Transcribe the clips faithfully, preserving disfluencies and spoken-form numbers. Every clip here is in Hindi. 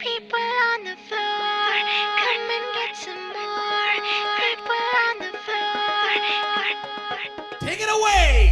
People on the floor, come and get some more. People on the floor. Take it away.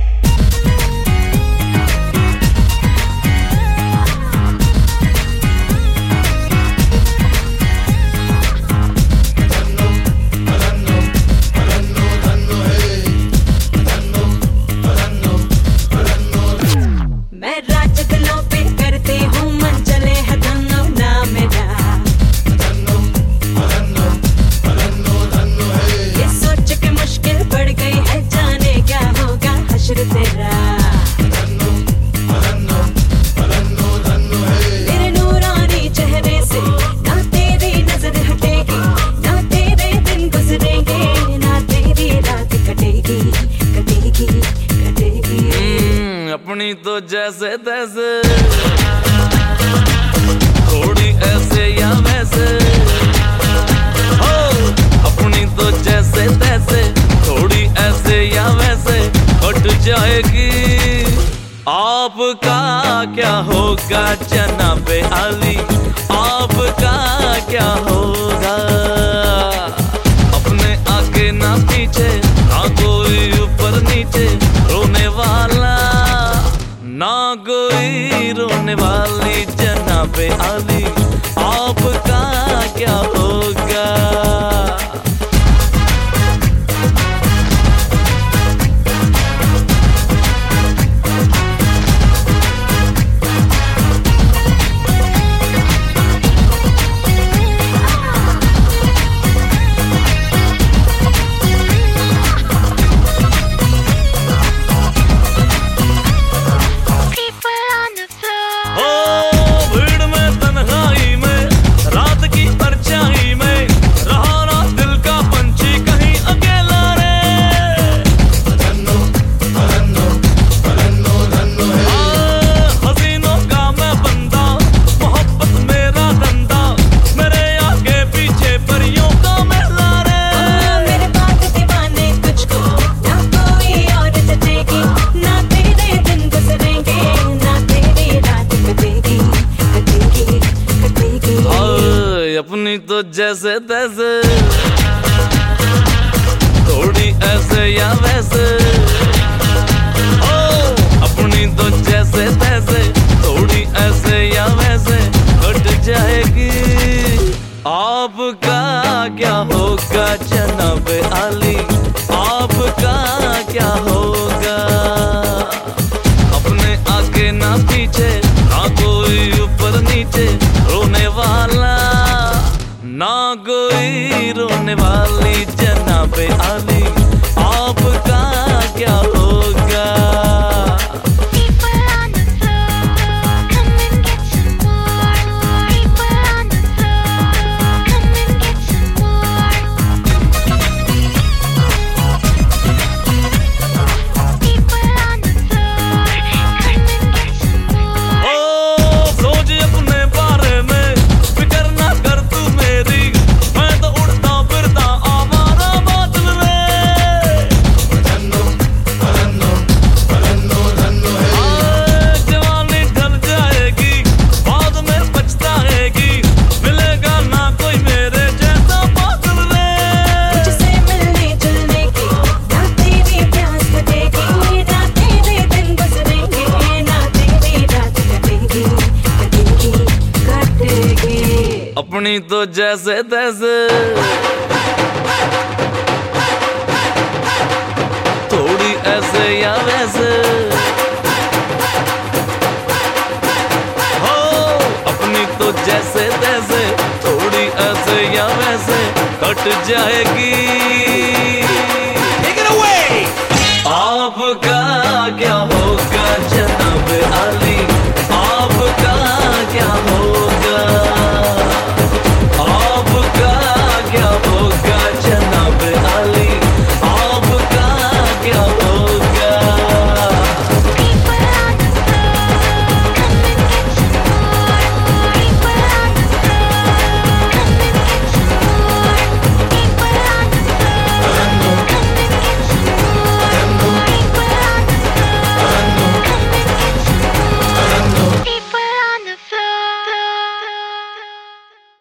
अपनी तो जैसे तैसे, थोड़ी ऐसे या वैसे हो। अपनी तो जैसे तैसे, थोड़ी ऐसे या वैसे कट जाएगी। आपका क्या होगा जनाबे आली, आपका क्या होगा? अपने आगे ना पीछे, ना कोई ऊपर नीचे, रोने वाला ना कोई रोने वाली जनाबे आली, आपका क्या होगा? अपनी तो जैसे तैसे, थोड़ी ऐसे या वैसे ओ। अपनी तो जैसे तैसे, थोड़ी ऐसे या वैसे कट जाएगी। आपका क्या होगा जनाबे आली, आपका क्या होगा? अपने आगे ना पीछे, ना कोई ऊपर नीचे, रोने वाला ना कोई रोने वाली जनाबे आली, आपका क्या होगा? अपनी तो जैसे तैसे, थोड़ी ऐसे या वैसे हो। अपनी तो जैसे तैसे, थोड़ी ऐसे या वैसे कट जाएगी। Take it away. आपका क्या होगा जना